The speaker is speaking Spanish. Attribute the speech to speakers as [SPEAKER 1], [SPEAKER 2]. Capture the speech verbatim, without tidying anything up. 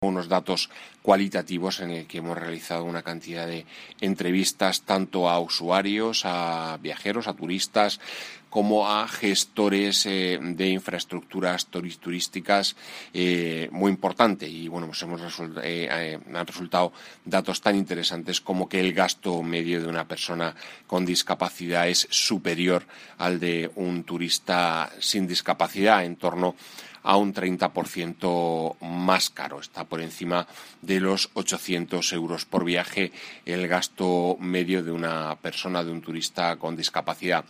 [SPEAKER 1] unos datos cualitativos en el que hemos realizado una cantidad de entrevistas tanto a usuarios, a viajeros, a turistas, como a gestores eh, de infraestructuras turísticas eh, muy importante. Y bueno, pues hemos result eh, eh, han resultado datos tan interesantes como que el gasto medio de una persona con discapacidad es superior al de un turista sin discapacidad, en torno a un treinta por ciento más caro. Está por encima de los ochocientos euros por viaje el gasto medio de una persona, de un turista con discapacidad.